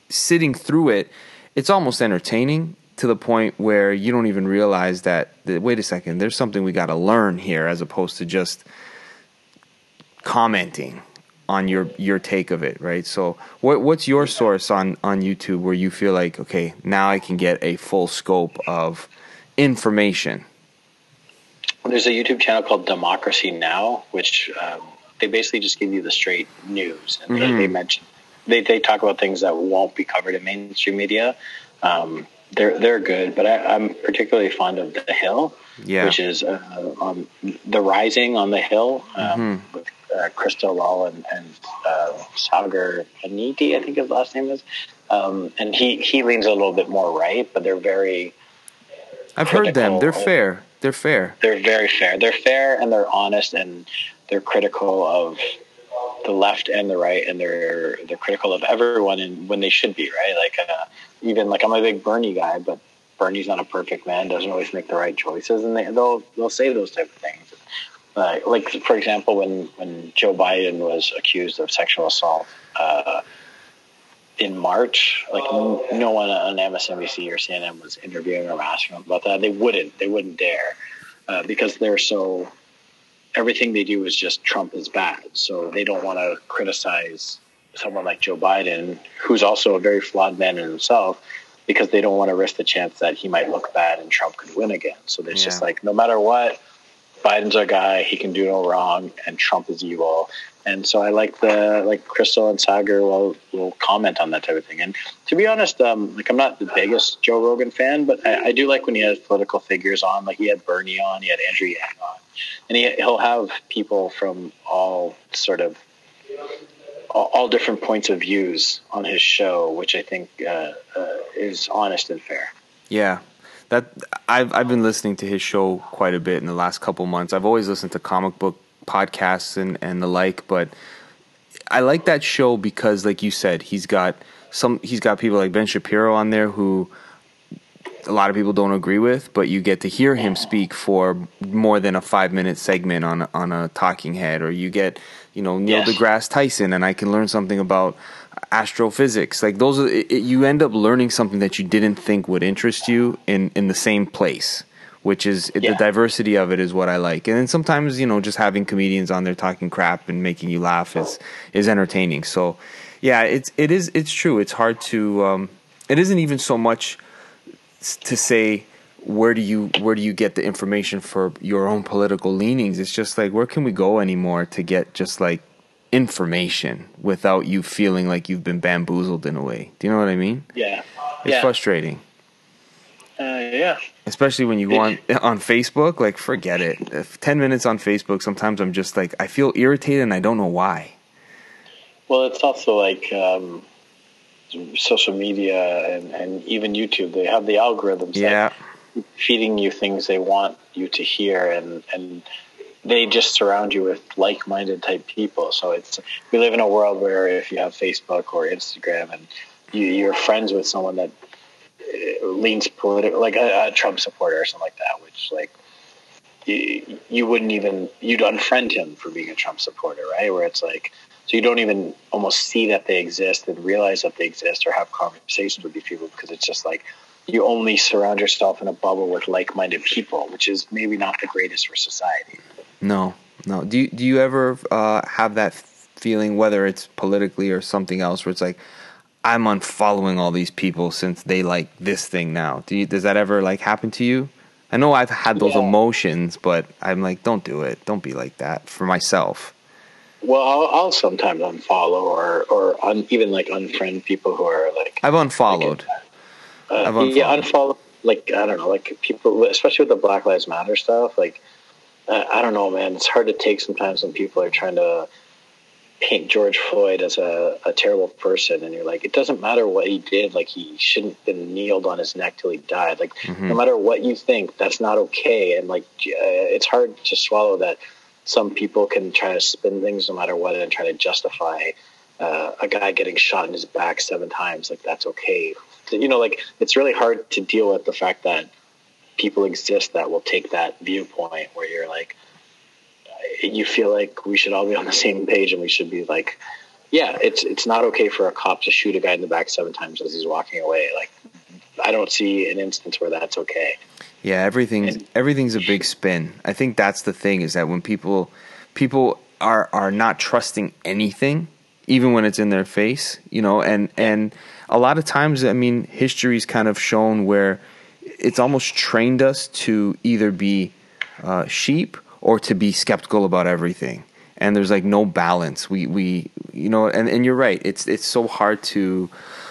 sitting through it, it's almost entertaining to the point where you don't even realize that wait a second, there's something we got to learn here, as opposed to just commenting on your take of it, right? So what's your source on YouTube where you feel like, okay, now I can get a full scope of information? There's a YouTube channel called Democracy Now!, which they basically just give you the straight news. And they mention, they talk about things that won't be covered in mainstream media. They're good, but I'm particularly fond of The Hill, which is on The Rising on The Hill, with Crystal Lal and Sagar Paniti, I think his last name is. And he leans a little bit more right, but they're very... I've heard them. They're fair. They're fair. They're very fair. They're fair, and they're honest, and they're critical of the left and the right, and they're critical of everyone, and when they should be, right? Like even like I'm a big Bernie guy, but Bernie's not a perfect man, doesn't always make the right choices, and they'll say those type of things. Like for example, when Joe Biden was accused of sexual assault in March, like no one on MSNBC or CNN was interviewing or asking him about that. They wouldn't dare because they're so. Everything they do is just Trump is bad. So they don't want to criticize someone like Joe Biden, who's also a very flawed man in himself, because they don't want to risk the chance that he might look bad and Trump could win again. So it's just like, no matter what, Biden's our guy. He can do no wrong, and Trump is evil. And so I like Crystal and Sagar will comment on that type of thing. And to be honest, like I'm not the biggest Joe Rogan fan, but I do like when he has political figures on. Like he had Bernie on, he had Andrew Yang on, and he'll have people from all different points of views on his show, which I think is honest and fair. Yeah. That I've been listening to his show quite a bit in the last couple months. I've always listened to comic book podcasts and the like, but I like that show because, like you said, he's got people like Ben Shapiro on there who a lot of people don't agree with, but you get to hear him speak for more than a 5-minute segment on a talking head, or you get Neil deGrasse Tyson, and I can learn something about astrophysics. Like those are, you end up learning something that you didn't think would interest you in the same place, which is the diversity of it is what I like. And then sometimes just having comedians on there talking crap and making you laugh is entertaining. So yeah, it's true. It's hard to it isn't even so much to say where do you get the information for your own political leanings. It's just like, where can we go anymore to get just like information without you feeling like you've been bamboozled in a way? Do you know what I mean? Yeah. It's frustrating. Yeah. Especially when you go on Facebook, like forget it. If 10 minutes on Facebook, sometimes I'm just like, I feel irritated and I don't know why. Well, it's also like social media and even YouTube, they have the algorithms that feeding you things they want you to hear, and they just surround you with like-minded type people. So we live in a world where if you have Facebook or Instagram and you're friends with someone that leans political, like a Trump supporter or something like that, which like you'd unfriend him for being a Trump supporter, right? Where it's like, so you don't even almost see that they exist and realize that they exist or have conversations with these people, because it's just like you only surround yourself in a bubble with like-minded people, which is maybe not the greatest for society. No. Do you ever have that feeling, whether it's politically or something else, where it's like, I'm unfollowing all these people since they like this thing now? Does that ever like happen to you? I know I've had those emotions, but I'm like, don't do it. Don't be like that for myself. Well, I'll sometimes unfollow or even like unfriend people who are like. I've unfollowed. Unfollow. Like I don't know, like people, especially with the Black Lives Matter stuff. Like I don't know, man. It's hard to take sometimes when people are trying to paint George Floyd as a terrible person, and you're like, it doesn't matter what he did. Like he shouldn't have been kneeled on his neck till he died. Like no matter what you think, that's not okay. And like it's hard to swallow that some people can try to spin things no matter what and try to justify a guy getting shot in his back 7 times. Like that's okay. Like it's really hard to deal with the fact that people exist that will take that viewpoint where you're like, you feel like we should all be on the same page and we should be like, yeah, it's not okay for a cop to shoot a guy in the back 7 times as he's walking away. Like, I don't see an instance where that's okay. Yeah, everything's a big spin. I think that's the thing, is that when people are not trusting anything, even when it's in their face, and a lot of times, I mean, history's kind of shown where it's almost trained us to either be sheep or to be skeptical about everything. And there's like no balance. We and you're right. It's so hard to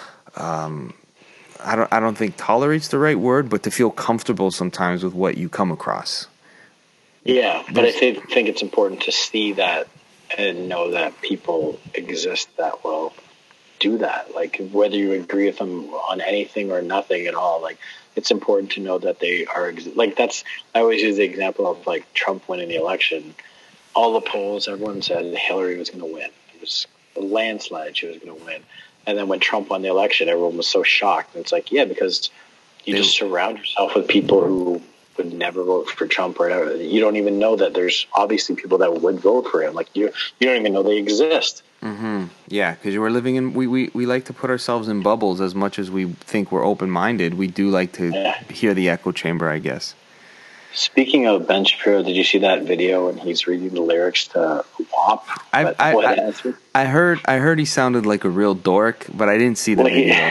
I don't think tolerate's the right word, but to feel comfortable sometimes with what you come across. Yeah, but I think it's important to see that and know that people exist that will do that. Like, whether you agree with them on anything or nothing at all, like, it's important to know that they are like, that's, I always use the example of like Trump winning the election. All the polls, everyone said Hillary was going to win. It was a landslide, she was going to win. And then when Trump won the election, everyone was so shocked. And it's like, yeah, because you just surround yourself with people who would never vote for Trump or whatever. You don't even know that there's obviously people that would vote for him. Like, you don't even know they exist. Mm-hmm. Yeah, because we're living in, we like to put ourselves in bubbles as much as we think we're open-minded. We do like to hear the echo chamber, I guess. Speaking of Ben Shapiro, did you see that video when he's reading the lyrics to WAP? I heard he sounded like a real dork, but I didn't see the video.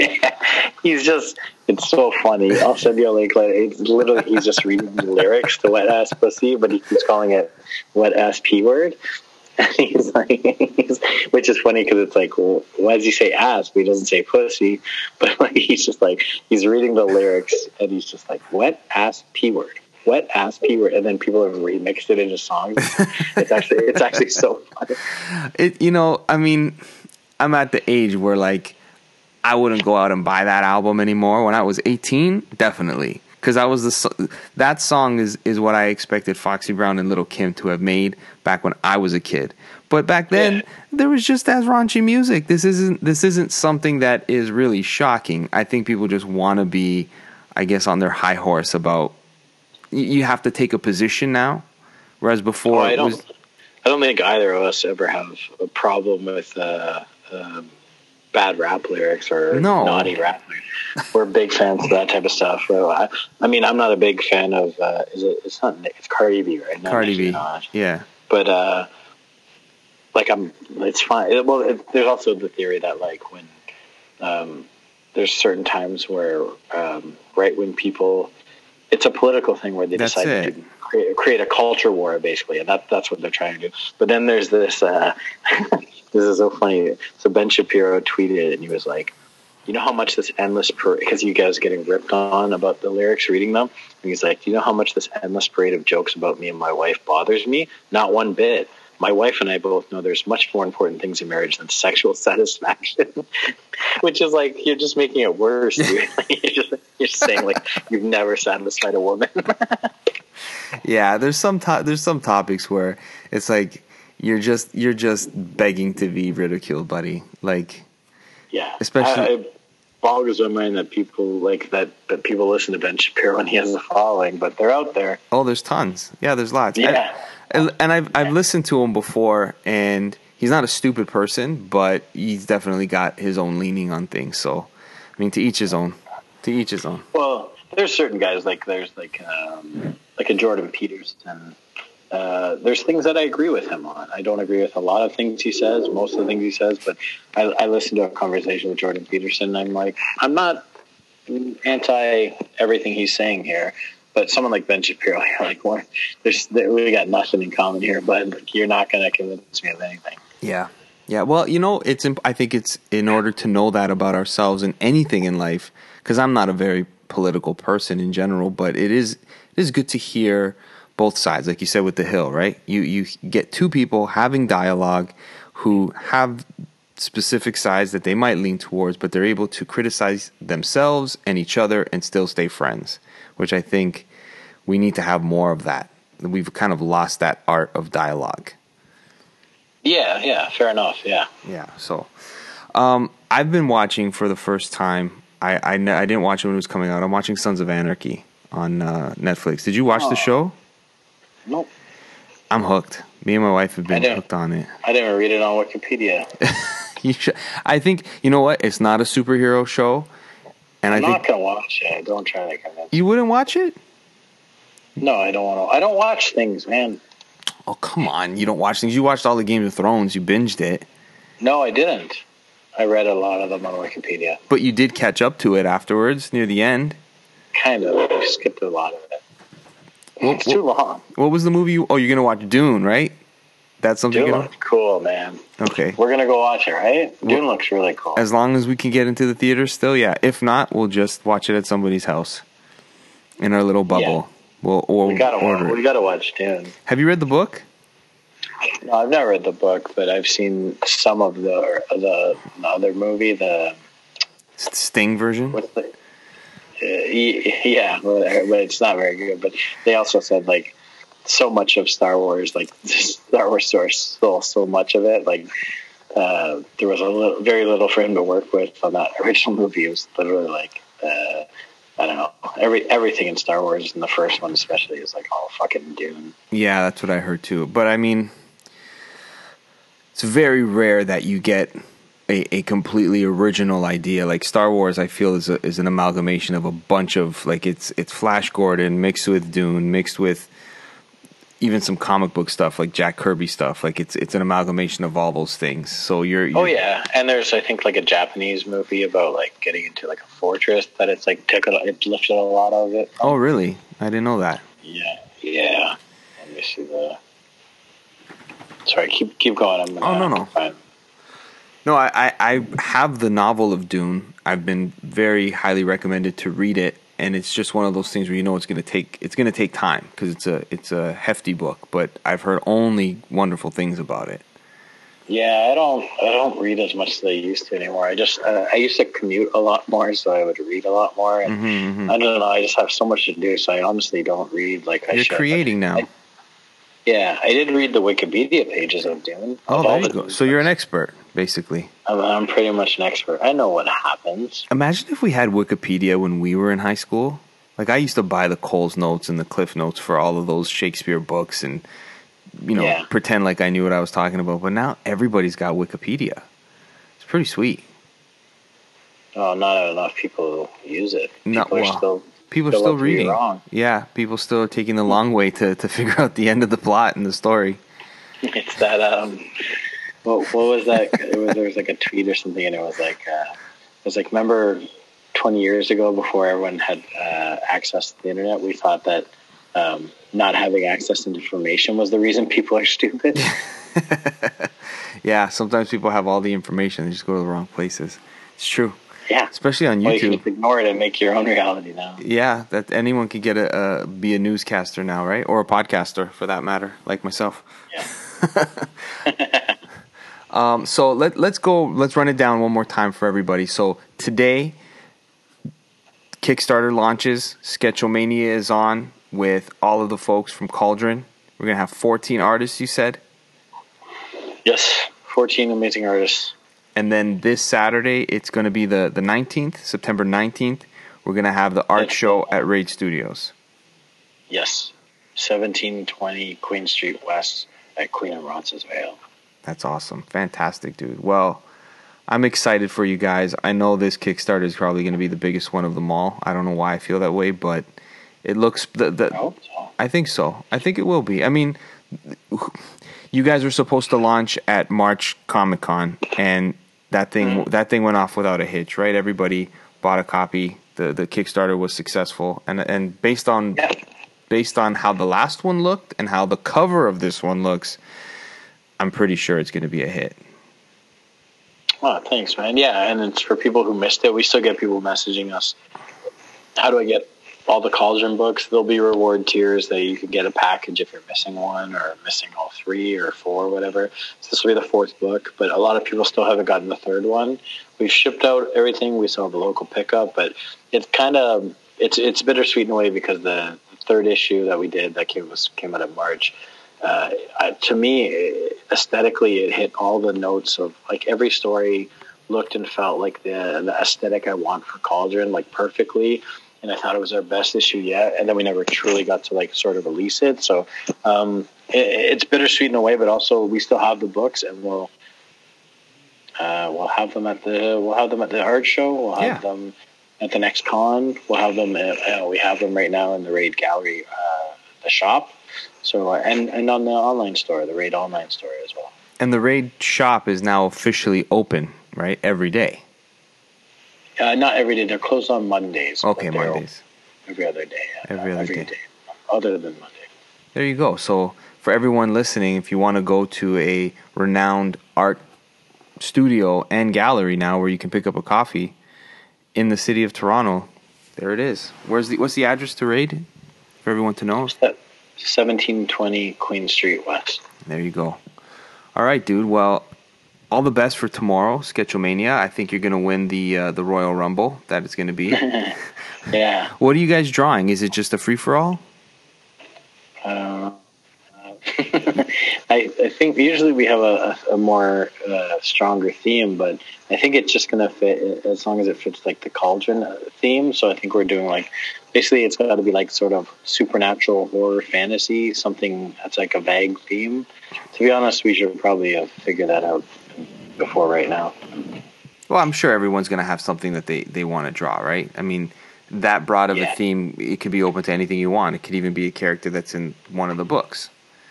It's so funny. I'll send you a link later. It's literally, he's just reading the lyrics to Wet Ass Pussy, but he keeps calling it Wet Ass P Word. And he's like, which is funny because it's like, well, why does he say ass, but he doesn't say pussy? But like, he's just like, he's reading the lyrics and he's just like, Wet Ass P Word. Wet Ass P Word, and then people have remixed it into songs. It's actually so funny. I mean, I'm at the age where like I wouldn't go out and buy that album anymore. When I was 18, definitely, because that song is what I expected Foxy Brown and Lil' Kim to have made back when I was a kid. But back then, there was just as raunchy music. This isn't something that is really shocking. I think people just want to be, I guess, on their high horse about. You have to take a position now, whereas before I don't think either of us ever have a problem with bad rap lyrics or naughty rap lyrics. We're big fans of that type of stuff. So I mean, I'm not a big fan of it's Cardi B, right? Cardi B, yeah. But it's fine. Well, there's also the theory that like when there's certain times where right when people. It's a political thing where they decide to create a culture war, basically, and that's what they're trying to do. But then there's this. This is so funny. So Ben Shapiro tweeted, and he was like, "You know how much this endless parade, because you guys getting ripped on about the lyrics, reading them." And he's like, "Do you know how much this endless parade of jokes about me and my wife bothers me? Not one bit. My wife and I both know there's much more important things in marriage than sexual satisfaction," which is like, you're just making it worse, dude. You're just saying like you've never satisfied a woman. Yeah, there's some topics where it's like you're just begging to be ridiculed, buddy. Like, yeah, especially. It boggles my mind that people like that people listen to Ben Shapiro when he has a following, but they're out there. Oh, there's tons. Yeah, there's lots. Yeah. And I've listened to him before, and he's not a stupid person, but he's definitely got his own leaning on things. So, I mean, to each his own. To each his own. Well, there's certain guys there's a Jordan Peterson. There's things that I agree with him on. I don't agree with a lot of things he says, most of the things he says, but I listened to a conversation with Jordan Peterson, and I'm like, I'm not anti everything he's saying here. But someone like Ben Shapiro, you're like, we got nothing in common here, but you're not going to convince me of anything. Yeah. Yeah. Well, I think it's in order to know that about ourselves and anything in life, because I'm not a very political person in general, but it is good to hear both sides, like you said with The Hill, right? You get two people having dialogue who have specific sides that they might lean towards, but they're able to criticize themselves and each other and still stay friends, which I think we need to have more of that. We've kind of lost that art of dialogue. Yeah, fair enough, yeah. Yeah, so I've been watching for the first time. I didn't watch it when it was coming out. I'm watching Sons of Anarchy on Netflix. Did you watch the show? Nope. I'm hooked. Me and my wife have been hooked on it. I didn't read it on Wikipedia. You should. I think, you know what? It's not a superhero show. And I'm not going to watch it. Don't try to convince me. You wouldn't watch it? No, I don't want to. I don't watch things, man. Oh, come on. You don't watch things. You watched all the Game of Thrones. You binged it. No, I didn't. I read a lot of them on Wikipedia. But you did catch up to it afterwards, near the end. Kind of. I skipped a lot of it. It's too long. What was the movie? You're going to watch Dune, right? That's something Dune looks cool, man. Okay. We're going to go watch it, right? Dune looks really cool. As long as we can get into the theater still, yeah. If not, we'll just watch it at somebody's house in our little bubble. Yeah. We gotta watch Dune. Have you read the book? No, I've never read the book, but I've seen some of the other movie, the Sting version. What's the? Yeah, but it's not very good. But they also said like so much of Star Wars, like Star Wars stole so much of it. Like there was very little for him to work with on that original movie. It was literally like I don't know, everything in Star Wars, and the first one especially, is like all fucking Dune. Yeah, that's what I heard too. But I mean, it's very rare that you get a completely original idea. Like Star Wars, I feel is an amalgamation of a bunch of, like, it's Flash Gordon mixed with Dune, mixed with even some comic book stuff like Jack Kirby stuff. Like it's an amalgamation of all those things. So you're oh yeah, and there's I think like a Japanese movie about like getting into like a fortress that it's like it lifted a lot of it from. Oh really? I didn't know that. Yeah. Let me see the. Sorry, keep going. No. No, I have the novel of Dune. I've been very highly recommended to read it, and it's just one of those things where you know it's going to take time because it's a hefty book. But I've heard only wonderful things about it. Yeah, I don't read as much as I used to anymore. I used to commute a lot more, so I would read a lot more. And I don't know, I just have so much to do, so I honestly don't read like I should. You're creating now. I did read the Wikipedia pages of Dune. Oh, there you go. So you're an expert, basically. I'm pretty much an expert. I know what happens. Imagine if we had Wikipedia when we were in high school. Like, I used to buy the Coles Notes and the Cliff Notes for all of those Shakespeare books and, pretend like I knew what I was talking about. But now everybody's got Wikipedia. It's pretty sweet. Oh, not enough people use it. People are still reading. Yeah, people still are taking the long way to figure out the end of the plot and the story. It's that, what was that? There was like a tweet or something, and it was like, remember 20 years ago, before everyone had access to the internet, we thought that not having access to information was the reason people are stupid. Yeah, sometimes people have all the information, they just go to the wrong places. It's true. Yeah, especially on YouTube. Well, you can just ignore it and make your own reality now. Yeah, that anyone can get be a newscaster now, right? Or a podcaster, for that matter, like myself. Yeah. So let's run it down one more time for everybody. So today, Kickstarter launches. Sketchomania is on with all of the folks from Cauldron. We're gonna have 14 artists. You said. Yes, 14 amazing artists. And then this Saturday, it's going to be the 19th, September 19th. We're going to have the art show at Raid Studios. Yes, 1720 Queen Street West at Queen and Roncesvalles. That's awesome. Fantastic, dude. Well, I'm excited for you guys. I know this Kickstarter is probably going to be the biggest one of them all. I don't know why I feel that way, but it looks... I hope so. I think so. I think it will be. I mean... You guys were supposed to launch at March Comic-Con, and that thing went off without a hitch, right? Everybody bought a copy. The Kickstarter was successful, and based on how the last one looked and how the cover of this one looks, I'm pretty sure it's going to be a hit. Oh, thanks, man. Yeah, and it's for people who missed it. We still get people messaging us. How do I get all the Cauldron books? There'll be reward tiers that you can get a package if you're missing one or missing all 3 or 4 or whatever. So this will be the 4th book, but a lot of people still haven't gotten the 3rd one. We've shipped out everything. We still have a local pickup, but it's kind of it's bittersweet in a way because the 3rd issue that we did that came out in March. To me, aesthetically, it hit all the notes of like every story looked and felt like the aesthetic I want for Cauldron, like perfectly. And I thought it was our best issue yet, and then we never truly got to like sort of release it. So it's bittersweet in a way, but also we still have the books, and we'll have them at the art show. We'll have them at the next con. We'll have them. We have them right now in the Raid Gallery, the shop. So and on the online store, the Raid online store as well. And the Raid shop is now officially open, right? Every day. Not every day. They're closed on Mondays. Okay, Mondays. Every other day. Every other day. Other than Monday. There you go. So for everyone listening, if you want to go to a renowned art studio and gallery now where you can pick up a coffee in the city of Toronto, there it is. What's the address to Raid for everyone to know? 1720 Queen Street West. There you go. All right, dude. Well, all the best for tomorrow, Sketchomania. I think you're going to win the Royal Rumble. That it's going to be. Yeah. What are you guys drawing? Is it just a free for all? I think usually we have a more stronger theme, but I think it's just going to fit as long as it fits like the Cauldron theme. So I think we're doing like, basically it's got to be like sort of supernatural horror fantasy, something that's like a vague theme. To be honest, we should probably figure that out before right now. Well, I'm sure everyone's going to have something that they want to draw, right? I mean, that broad of a theme, it could be open to anything you want. It could even be a character that's in one of the books.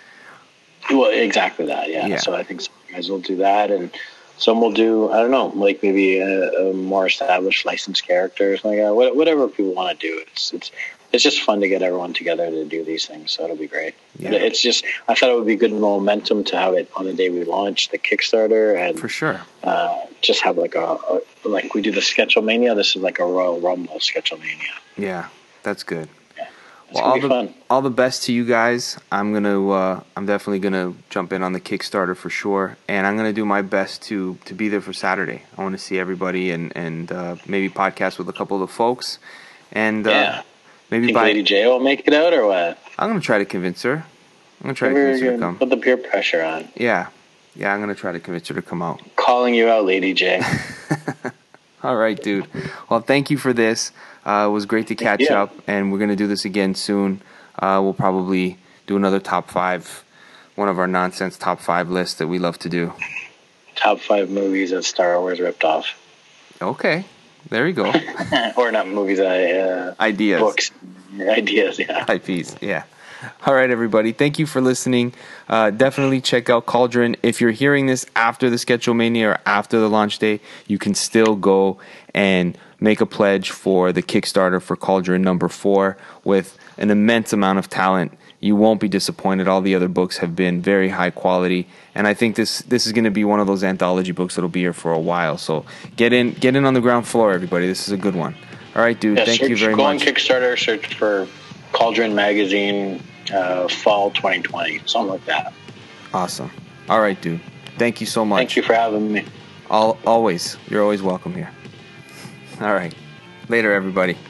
Well, exactly that, yeah. So I think some guys will do that, and some will do, I don't know, like maybe a more established licensed character or something like that. Whatever people want to do. It's just fun to get everyone together to do these things, so it'll be great. Yeah. It's just, I thought it would be good momentum to have it on the day we launch the Kickstarter, and for sure, just have like like we do the Sketchomania. This is like a Royal Rumble Sketchomania. Yeah, that's good. Well, all the best to you guys. I'm definitely gonna jump in on the Kickstarter for sure, and I'm gonna do my best to be there for Saturday. I want to see everybody and maybe podcast with a couple of the folks, and maybe think Lady J will make it out or what? I'm gonna try to convince her. I'm gonna try to convince her to come. Put the peer pressure on. Yeah, I'm gonna try to convince her to come out. Calling you out, Lady J. All right, dude. Well, thank you for this. It was great to catch up, and we're going to do this again soon. We'll probably do another top 5, one of our nonsense top 5 lists that we love to do. Top 5 movies that Star Wars ripped off. Okay. There you go. Or not movies, ideas. Books. Ideas, yeah. IPs, yeah. All right, everybody. Thank you for listening. Definitely check out Cauldron. If you're hearing this after the Sketchomania or after the launch day, you can still go and make a pledge for the Kickstarter for Cauldron number 4 with an immense amount of talent. You won't be disappointed. All the other books have been very high quality, and I think this is going to be one of those anthology books that'll be here for a while. So get in on the ground floor, everybody. This is a good one. All right, dude. Thank you very much. Go on Kickstarter, search for Cauldron Magazine Fall 2020, something like that. Awesome. All right, dude. Thank you so much. Thank you for having me. Always. You're always welcome here. All right. Later, everybody.